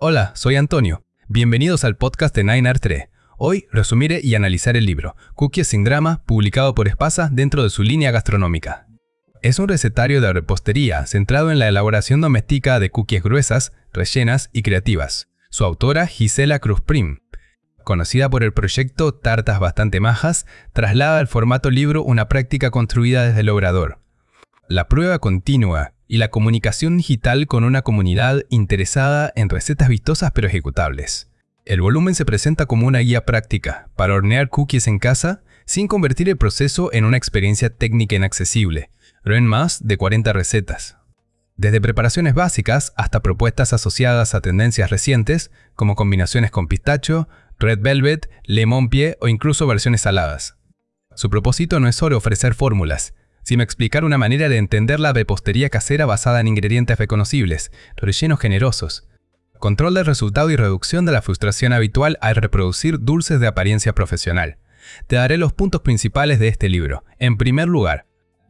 Hola, soy Antonio. Bienvenidos al podcast de 9R3. Hoy resumiré y analizaré el libro Cookies sin drama, publicado por Espasa dentro de su línea gastronómica. Es un recetario de repostería centrado en la elaboración doméstica de cookies gruesas, rellenas y creativas. Su autora, Gisela Cruz-Prim, conocida por el proyecto Tartas Bastante Majas, traslada al formato libro una práctica construida desde el obrador. La prueba continua y la comunicación digital con una comunidad interesada en recetas vistosas pero ejecutables. El volumen se presenta como una guía práctica para hornear cookies en casa sin convertir el proceso en una experiencia técnica inaccesible, pero en más de 40 recetas. Desde preparaciones básicas hasta propuestas asociadas a tendencias recientes como combinaciones con pistacho, red velvet, lemon pie o incluso versiones saladas. Su propósito no es solo ofrecer fórmulas, sino explicar una manera de entender la repostería casera basada en ingredientes reconocibles, rellenos generosos, control del resultado y reducción de la frustración habitual al reproducir dulces de apariencia profesional. Te daré los puntos principales de este libro. En primer lugar,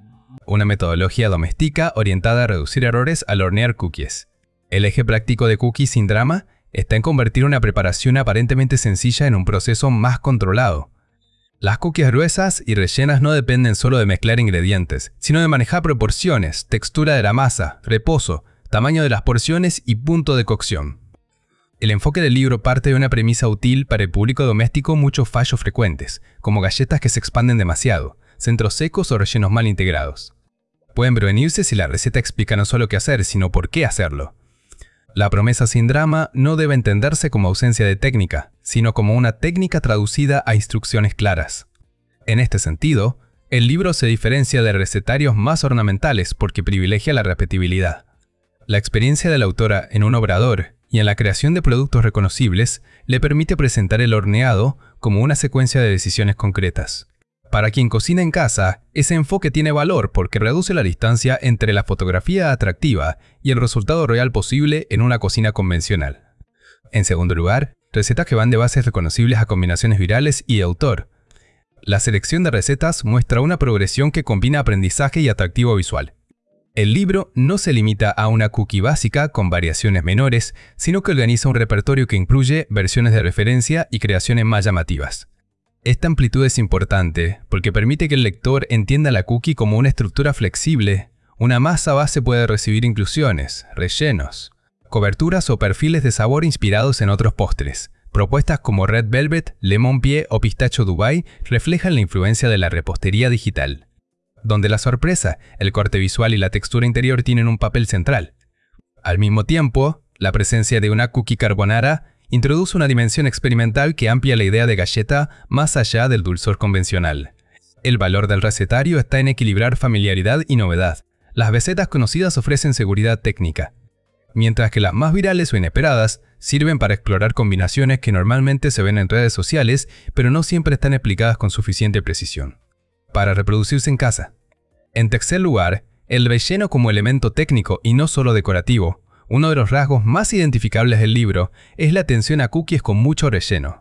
una metodología doméstica orientada a reducir errores al hornear cookies. El eje práctico de Cookies sin drama está en convertir una preparación aparentemente sencilla en un proceso más controlado. Las cookies gruesas y rellenas no dependen solo de mezclar ingredientes, sino de manejar proporciones, textura de la masa, reposo, tamaño de las porciones y punto de cocción. El enfoque del libro parte de una premisa útil para el público doméstico: muchos fallos frecuentes, como galletas que se expanden demasiado, centros secos o rellenos mal integrados. Pueden prevenirse si la receta explica no solo qué hacer, sino por qué hacerlo. La promesa sin drama no debe entenderse como ausencia de técnica, sino como una técnica traducida a instrucciones claras. En este sentido, el libro se diferencia de recetarios más ornamentales porque privilegia la repetibilidad. La experiencia de la autora en un obrador y en la creación de productos reconocibles le permite presentar el horneado como una secuencia de decisiones concretas. Para quien cocina en casa, ese enfoque tiene valor porque reduce la distancia entre la fotografía atractiva y el resultado real posible en una cocina convencional. En segundo lugar, recetas que van de bases reconocibles a combinaciones virales y de autor. La selección de recetas muestra una progresión que combina aprendizaje y atractivo visual. El libro no se limita a una cookie básica con variaciones menores, sino que organiza un repertorio que incluye versiones de referencia y creaciones más llamativas. Esta amplitud es importante porque permite que el lector entienda la cookie como una estructura flexible. Una masa base puede recibir inclusiones, rellenos, coberturas o perfiles de sabor inspirados en otros postres. Propuestas como red velvet, lemon pie o pistacho Dubai reflejan la influencia de la repostería digital, donde la sorpresa, el corte visual y la textura interior tienen un papel central. Al mismo tiempo, la presencia de una cookie carbonara introduce una dimensión experimental que amplia la idea de galleta más allá del dulzor convencional. El valor del recetario está en equilibrar familiaridad y novedad. Las recetas conocidas ofrecen seguridad técnica, mientras que las más virales o inesperadas sirven para explorar combinaciones que normalmente se ven en redes sociales, pero no siempre están explicadas con suficiente precisión. Para reproducirse en casa. En tercer lugar, el relleno como elemento técnico y no solo decorativo. Uno de los rasgos más identificables del libro es la atención a cookies con mucho relleno.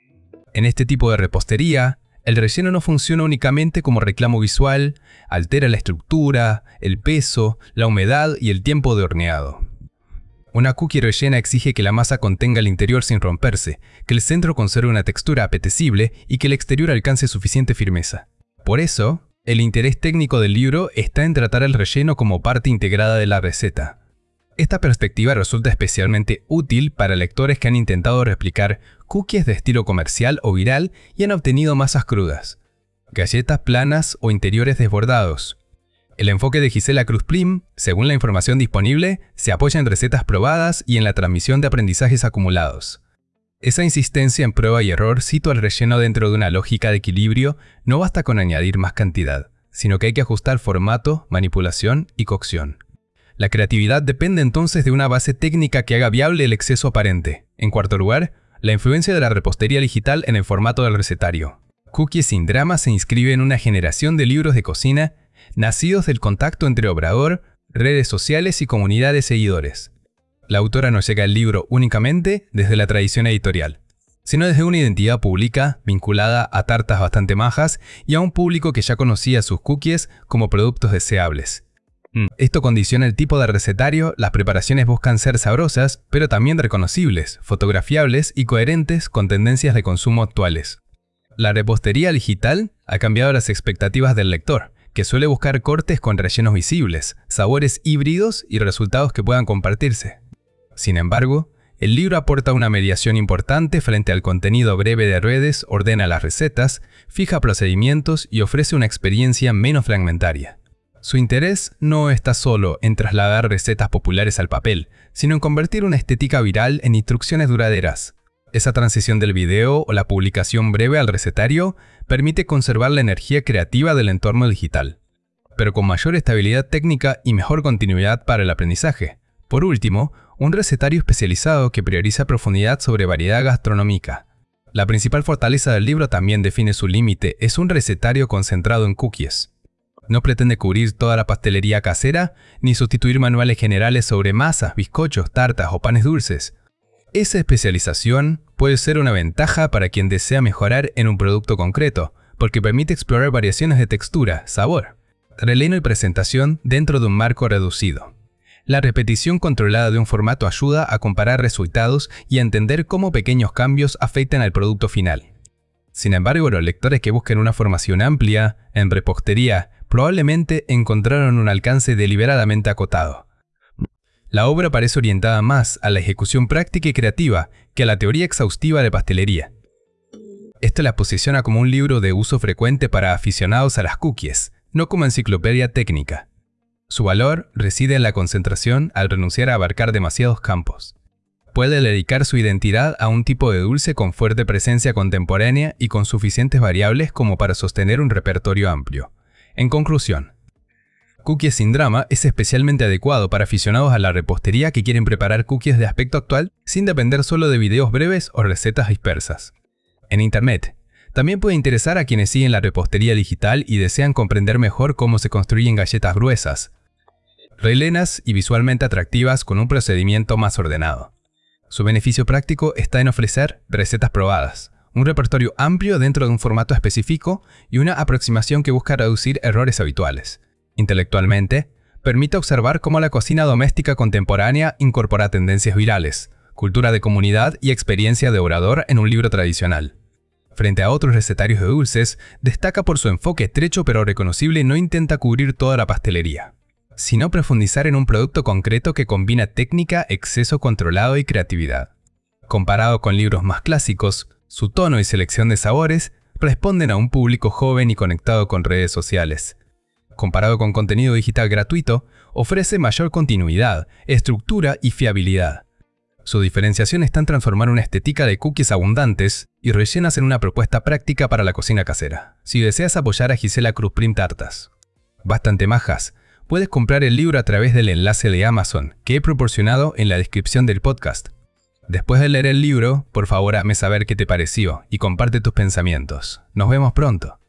En este tipo de repostería, el relleno no funciona únicamente como reclamo visual, altera la estructura, el peso, la humedad y el tiempo de horneado. Una cookie rellena exige que la masa contenga el interior sin romperse, que el centro conserve una textura apetecible y que el exterior alcance suficiente firmeza. Por eso, el interés técnico del libro está en tratar el relleno como parte integrada de la receta. Esta perspectiva resulta especialmente útil para lectores que han intentado replicar cookies de estilo comercial o viral y han obtenido masas crudas, galletas planas o interiores desbordados. El enfoque de Gisela Cruz-Prim, según la información disponible, se apoya en recetas probadas y en la transmisión de aprendizajes acumulados. Esa insistencia en prueba y error sitúa el relleno dentro de una lógica de equilibrio. No basta con añadir más cantidad, sino que hay que ajustar formato, manipulación y cocción. La creatividad depende entonces de una base técnica que haga viable el exceso aparente. En cuarto lugar, la influencia de la repostería digital en el formato del recetario. Cookies sin drama se inscribe en una generación de libros de cocina nacidos del contacto entre obrador, redes sociales y comunidad de seguidores. La autora no llega al libro únicamente desde la tradición editorial, sino desde una identidad pública vinculada a Tartas Bastante Majas y a un público que ya conocía sus cookies como productos deseables. Esto condiciona el tipo de recetario. Las preparaciones buscan ser sabrosas, pero también reconocibles, fotografiables y coherentes con tendencias de consumo actuales. La repostería digital ha cambiado las expectativas del lector, que suele buscar cortes con rellenos visibles, sabores híbridos y resultados que puedan compartirse. Sin embargo, el libro aporta una mediación importante frente al contenido breve de redes, ordena las recetas, fija procedimientos y ofrece una experiencia menos fragmentaria. Su interés no está solo en trasladar recetas populares al papel, sino en convertir una estética viral en instrucciones duraderas. Esa transición del video o la publicación breve al recetario permite conservar la energía creativa del entorno digital, pero con mayor estabilidad técnica y mejor continuidad para el aprendizaje. Por último, un recetario especializado que prioriza profundidad sobre variedad gastronómica. La principal fortaleza del libro también define su límite, es un recetario concentrado en cookies. No pretende cubrir toda la pastelería casera, ni sustituir manuales generales sobre masas, bizcochos, tartas o panes dulces. Esa especialización puede ser una ventaja para quien desea mejorar en un producto concreto, porque permite explorar variaciones de textura, sabor, relleno y presentación dentro de un marco reducido. La repetición controlada de un formato ayuda a comparar resultados y a entender cómo pequeños cambios afectan al producto final. Sin embargo, los lectores que busquen una formación amplia en repostería probablemente encontraron un alcance deliberadamente acotado. La obra parece orientada más a la ejecución práctica y creativa que a la teoría exhaustiva de pastelería. Esto la posiciona como un libro de uso frecuente para aficionados a las cookies, no como enciclopedia técnica. Su valor reside en la concentración al renunciar a abarcar demasiados campos. Puede dedicar su identidad a un tipo de dulce con fuerte presencia contemporánea y con suficientes variables como para sostener un repertorio amplio. En conclusión, Cookies sin drama es especialmente adecuado para aficionados a la repostería que quieren preparar cookies de aspecto actual sin depender solo de videos breves o recetas dispersas. En Internet, también puede interesar a quienes siguen la repostería digital y desean comprender mejor cómo se construyen galletas gruesas, rellenas y visualmente atractivas con un procedimiento más ordenado. Su beneficio práctico está en ofrecer recetas probadas, un repertorio amplio dentro de un formato específico y una aproximación que busca reducir errores habituales. Intelectualmente, permite observar cómo la cocina doméstica contemporánea incorpora tendencias virales, cultura de comunidad y experiencia de orador en un libro tradicional. Frente a otros recetarios de dulces, destaca por su enfoque estrecho pero reconocible. No intenta cubrir toda la pastelería, sino profundizar en un producto concreto que combina técnica, exceso controlado y creatividad. Comparado con libros más clásicos, su tono y selección de sabores responden a un público joven y conectado con redes sociales. Comparado con contenido digital gratuito, ofrece mayor continuidad, estructura y fiabilidad. Su diferenciación está en transformar una estética de cookies abundantes y rellenas en una propuesta práctica para la cocina casera. Si deseas apoyar a Gisela Cruz Prim Tartas, bastante majas, puedes comprar el libro a través del enlace de Amazon que he proporcionado en la descripción del podcast. Después de leer el libro, por favor hazme saber qué te pareció y comparte tus pensamientos. Nos vemos pronto.